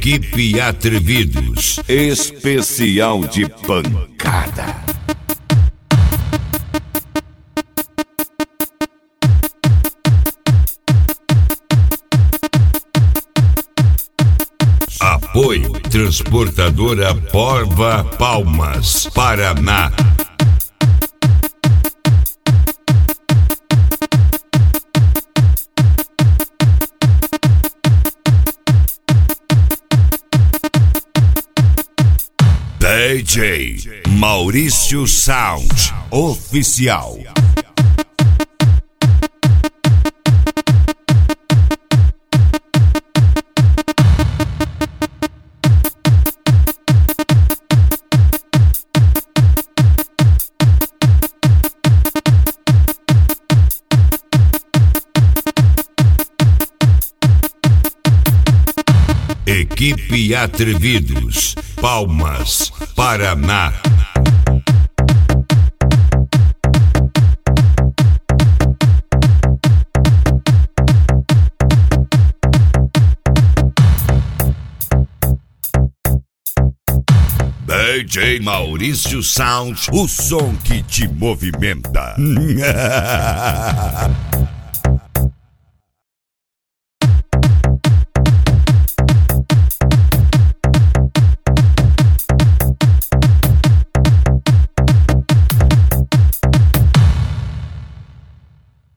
Equipe Atrevidos, especial de pancada. Apoio Transportadora Porva Palmas, Paraná. DJ Maurício Sound Oficial. Equipe Atrevidos, Palmas, Paraná. DJ Maurício Sound, o som que te movimenta.